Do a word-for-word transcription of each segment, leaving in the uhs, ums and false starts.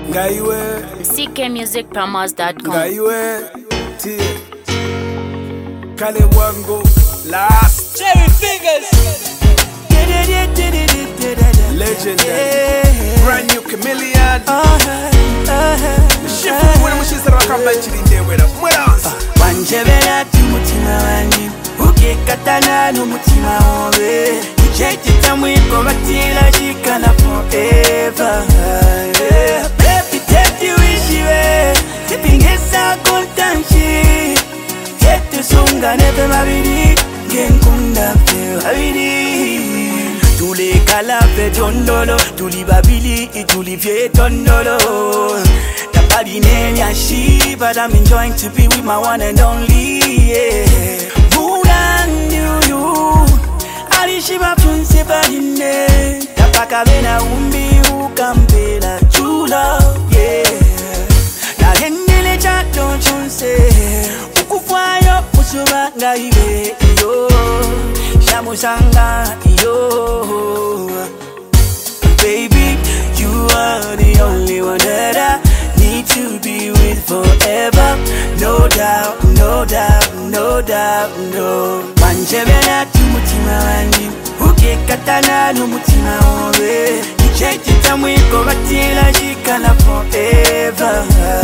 Ngaiwe C K music promos dot com. Ngaiwe T Kale Wango Last Cherry Fingers Legendary Brand new chameleon Shifu wena mushizara wakamba nchiri ndewera Mweranza Wanjebera tumutima wanyi Ukikatana n'umutima wawe Ichechita mwiko batila jikana forever Baby take you ishiwe Tipingesa kontanchi Yetu sunga nepe mabidi Genkunda fe wabidi Tuli kala fe tondolo Tuli babili ituli fe tondolo Nobody name ya she, but I'm enjoying to be with my one and only, yeah. Muna nyu alishiba funse badine Tapaka bena umbi ukambela true love, yeah. Na hendele chato chunse Ukufwayo musuba ngaibe iyo Shamusanga iyo Baby, you are the only one that I need to be with forever. No doubt, no doubt, no doubt, no. Wanjebera tumutima wanyi Ukikatana n'umutima wawe Ichechita mwiko batila jikana forever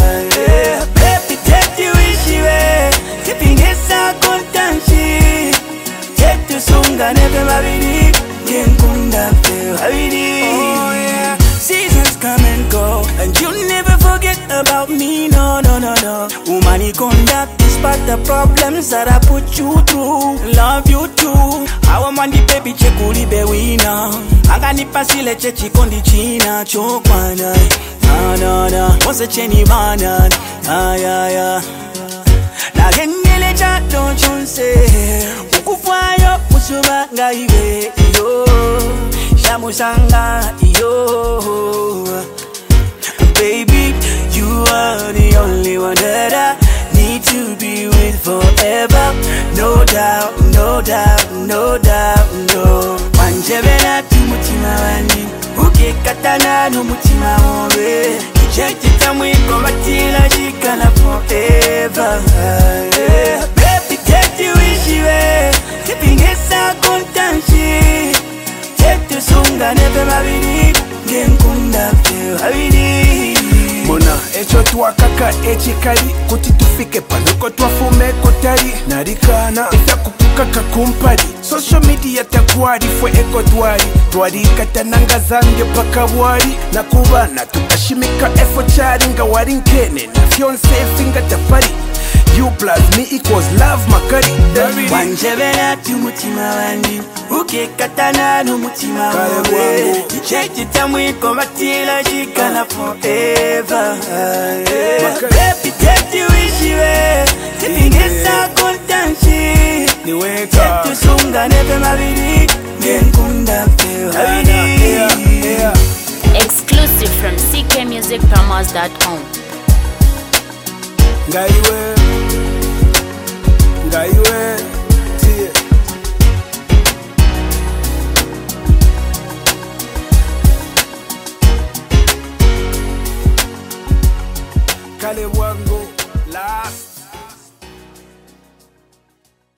Baby take you ishiwe Tipingesa kontanchi Yetu sunga nepe mabidi Genkunda fe wabidi Seasons come and go, and you never forget about me, no, no, no, no. Woman, conduct despite the problems that I put you through. Love you too. I want money, baby, chekuli bewina. Agani pasile chechi kondi china chokwana. No, no, no. What's cheni bana? Ah, yeah, yeah. Na gengele chato chunse. Ukufwayo musuba ngaibe iyo. Shamusanga yo. Baby, you are the only one that I need to be with forever. No doubt, no doubt, no doubt, no. Wanjebera tumutima wanyi Ukikatana n'umutima wawe Ichechita mwiko batila jikana forever Baby take you ishiwe Tipingesa kontanchi Yetu sunga nepe mabidi Genkunda fe wabidi Mona echo tuwakaka echikali Kuti tufike panuko twafume kutari Narikana Ita kupukaka kumpari Social media takwari fwe eko twari Twari katananga zange paka wari Nakubana tukashimika efo chari Nga wari nkene na fiance finga tafari You plus me equals love makari Wanjebera tumutima wanyi Ukikatana n'umutima wawe Ichechita mwiko batila jikana forever Baby take you ishiwe Tipingesa kontanchi Yetu sunga nepe mabidi Genkunda fe wabidi Exclusive from C K music promos dot com. Ngaiwe Ngaiwe